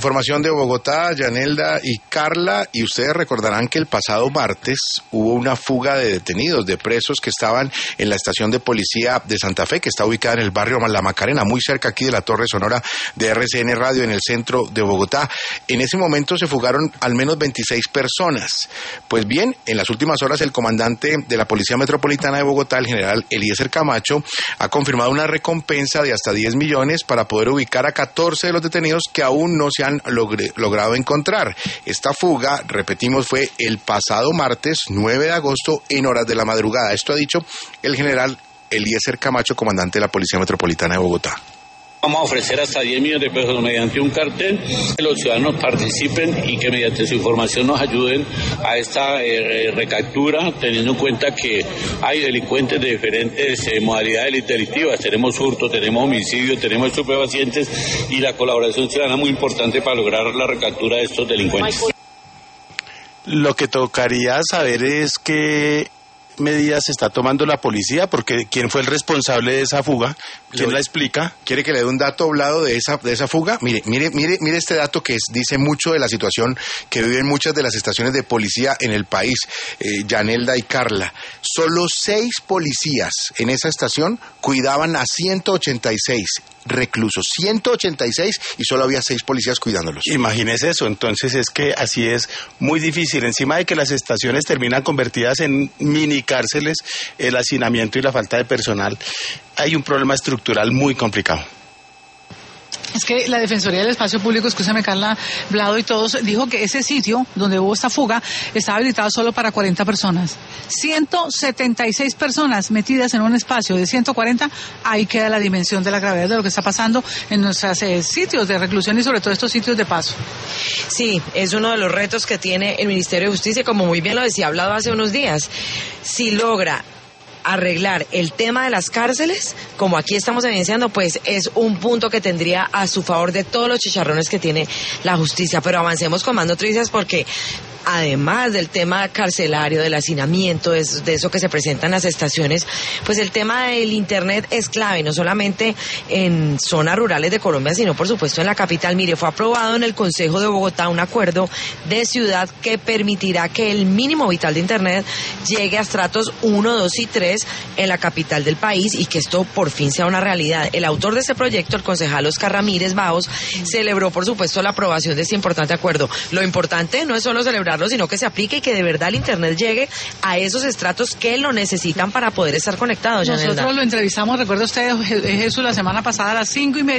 Información de Bogotá, Yanelda y Carla, y ustedes recordarán que el pasado martes hubo una fuga de detenidos, de presos que estaban en la estación de policía de Santa Fe, que está ubicada en el barrio La Macarena, muy cerca aquí de la Torre Sonora de RCN Radio, en el centro de Bogotá. En ese momento se fugaron al menos 26 personas. Pues bien, en las últimas horas el comandante de la Policía Metropolitana de Bogotá, el general Eliezer Camacho, ha confirmado una recompensa de hasta 10 millones para poder ubicar a 14 de los detenidos que aún no se han logrado encontrar. Esta fuga, repetimos, fue el pasado martes 9 de agosto en horas de la madrugada. Esto ha dicho el general Eliezer Camacho, comandante de la Policía Metropolitana de Bogotá. Vamos a ofrecer hasta 10 millones de pesos mediante un cartel, que los ciudadanos participen y que mediante su información nos ayuden a esta recaptura, teniendo en cuenta que hay delincuentes de diferentes modalidades delictivas. Tenemos hurto, tenemos homicidio, tenemos estupefacientes, y la colaboración ciudadana es muy importante para lograr la recaptura de estos delincuentes. Lo que tocaría saber es qué medidas está tomando la policía, porque ¿quién fue el responsable de esa fuga? ¿Quién la explica? ¿Quiere que le dé un dato hablado de esa fuga? Mire este dato que dice mucho de la situación que viven muchas de las estaciones de policía en el país, Yanelda y Carla. Solo 6 policías en esa estación cuidaban a 186 reclusos, 186, y solo había 6 policías cuidándolos. Imagínese eso. Entonces es que así es muy difícil. Encima de que las estaciones terminan convertidas en mini cárceles, el hacinamiento y la falta de personal, hay un problema estructural muy complicado. Es que la Defensoría del Espacio Público, escúchame Carla, Blado y todos, dijo que ese sitio donde hubo esta fuga estaba habilitado solo para 40 personas. 176 personas metidas en un espacio de 140, ahí queda la dimensión de la gravedad de lo que está pasando en nuestros sitios de reclusión y sobre todo estos sitios de paso. Sí, es uno de los retos que tiene el Ministerio de Justicia, como muy bien lo decía Blado hace unos días. Si logra arreglar el tema de las cárceles, como aquí estamos evidenciando, pues es un punto que tendría a su favor de todos los chicharrones que tiene la justicia. Pero avancemos con más noticias, porque además del tema carcelario, del hacinamiento, de eso que se presenta en las estaciones, pues el tema del internet es clave, no solamente en zonas rurales de Colombia, sino por supuesto en la capital. Mire, fue aprobado en el Consejo de Bogotá un acuerdo de ciudad que permitirá que el mínimo vital de internet llegue a estratos 1, 2 y 3 en la capital del país, y que esto por fin sea una realidad. El autor de este proyecto, el concejal Oscar Ramírez Baos, celebró por supuesto la aprobación de este importante acuerdo. Lo importante no es solo celebrar, sino que se aplique y que de verdad el internet llegue a esos estratos que lo necesitan para poder estar conectados. Nosotros lo entrevistamos, recuerda usted, Jesús, la semana pasada a las 5:30